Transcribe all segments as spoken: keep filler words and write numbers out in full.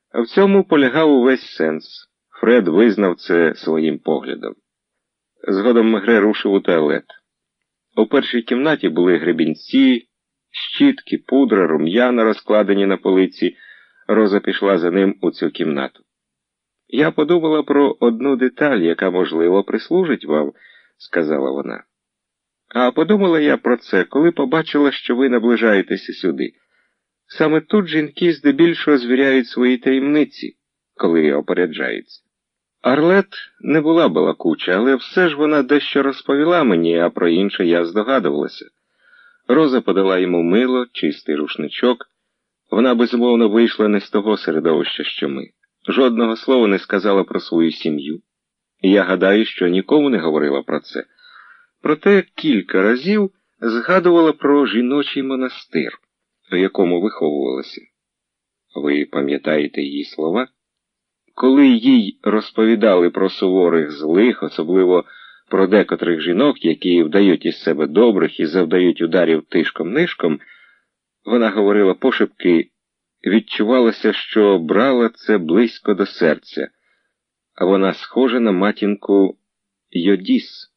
В цьому полягав увесь сенс. Фред визнав це своїм поглядом. Згодом Мегре рушив у туалет. У першій кімнаті були гребінці, щітки, пудра, рум'яна, розкладені на полиці. Роза пішла за ним у цю кімнату. «Я подумала про одну деталь, яка, можливо, прислужить вам», – сказала вона. «А подумала я про це, коли побачила, що ви наближаєтеся сюди. Саме тут жінки здебільшого звіряють свої таємниці, коли опереджаються. Арлет не була балакуча, але все ж вона дещо розповіла мені, а про інше я здогадувалася. Роза подала йому мило, чистий рушничок. Вона, безумовно, вийшла не з того середовища, що ми. Жодного слова не сказала про свою сім'ю. І я гадаю, що нікому не говорила про це. Проте кілька разів згадувала про жіночий монастир, у якому виховувалася. Ви пам'ятаєте її слова? Коли їй розповідали про суворих злих, особливо про декотрих жінок, які вдають із себе добрих і завдають ударів тишком-нишком, вона говорила пошепки, відчувалося, що брала це близько до серця, а вона схожа на матінку Йодіс.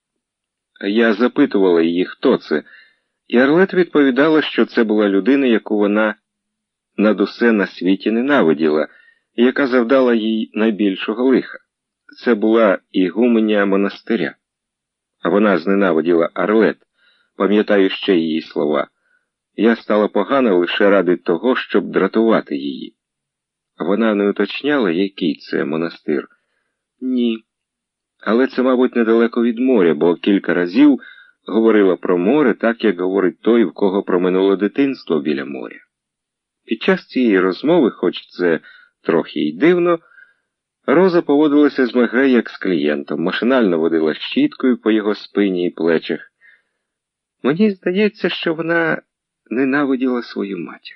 Я запитувала її, хто це, і Арлет відповідала, що це була людина, яку вона над усе на світі ненавиділа, і яка завдала їй найбільшого лиха. Це була ігуменя монастиря. А вона зненавиділа Арлет, пам'ятаю ще її слова. Я стала погана лише ради того, щоб дратувати її. Вона не уточняла, який це монастир. Ні. Але це, мабуть, недалеко від моря, бо кілька разів говорила про море, так, як говорить той, в кого проминуло дитинство біля моря. Під час цієї розмови, хоч це трохи й дивно, Роза поводилася з Мегре як з клієнтом, машинально водила щіткою по його спині і плечах. Мені здається, що вона ненавиділа свою матір.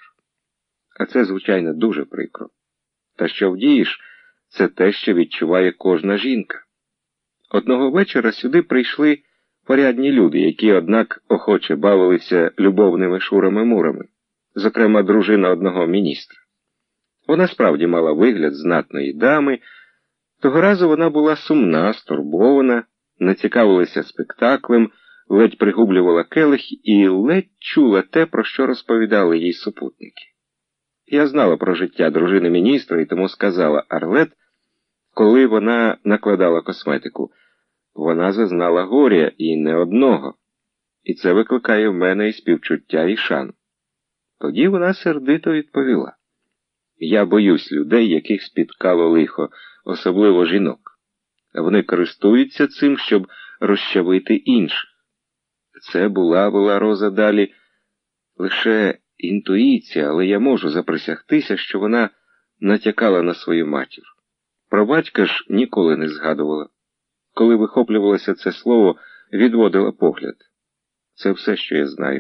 А це, звичайно, дуже прикро. Та що вдієш, це те, що відчуває кожна жінка. Одного вечора сюди прийшли порядні люди, які, однак, охоче бавилися любовними шурами-мурами, зокрема, дружина одного міністра. Вона справді мала вигляд знатної дами. Того разу вона була сумна, стурбована, не цікавилася спектаклем, ледь пригублювала келих і ледь чула те, про що розповідали їй супутники. Я знала про життя дружини міністра і тому сказала Арлет, коли вона накладала косметику. Вона зазнала горя і не одного. І це викликає в мене і співчуття, і шану. Тоді вона сердито відповіла. Я боюсь людей, яких спіткало лихо, особливо жінок. Вони користуються цим, щоб розчавити інших. Це була, була Роза далі, лише інтуїція, але я можу заприсягтися, що вона натякала на свою матір. Про батька ж ніколи не згадувала. Коли вихоплювалося це слово, відводила погляд. Це все, що я знаю.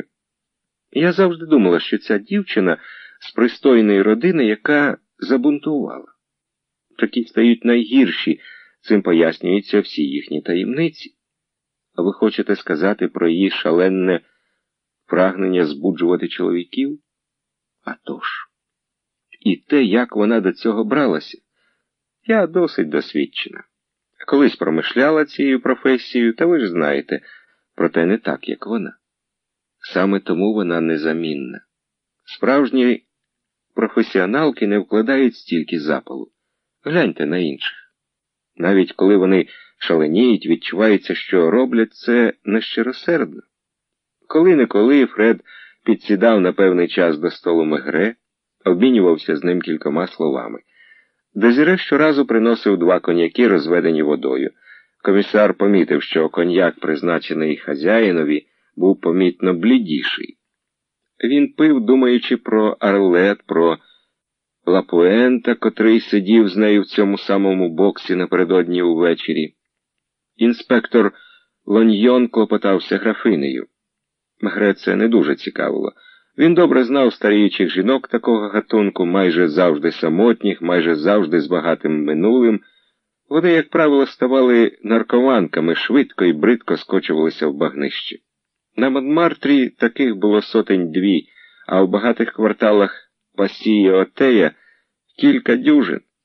Я завжди думала, що ця дівчина з пристойної родини, яка забунтувала. Такі стають найгірші, цим пояснюються всі їхні таємниці. А ви хочете сказати про її шаленне прагнення збуджувати чоловіків? А тож. І те, як вона до цього бралася. Я досить досвідчена. Колись промишляла цією професією, та ви ж знаєте, проте не так, як вона. Саме тому вона незамінна. Справжні професіоналки не вкладають стільки запалу. Гляньте на інших. Навіть коли вони шаленіють, відчувається, що роблять це нещиросердно. Коли-неколи Фред підсідав на певний час до столу Мегре, обмінювався з ним кількома словами. Дезіре щоразу приносив два коньяки, розведені водою. Комісар помітив, що коньяк, призначений хазяїнові, був помітно блідіший. Він пив, думаючи про Арлет, про Лапуента, котрий сидів з нею в цьому самому боксі напередодні увечері. Інспектор Лоньйон клопотався графинею. Мегре це не дуже цікавило. Він добре знав старіючих жінок такого гатунку, майже завжди самотніх, майже завжди з багатим минулим. Вони, як правило, ставали наркоманками, швидко і бридко скочувалися в багнище. На Монмартрі таких було сотень дві, а в багатих кварталах Пасії Отея кілька дюжин.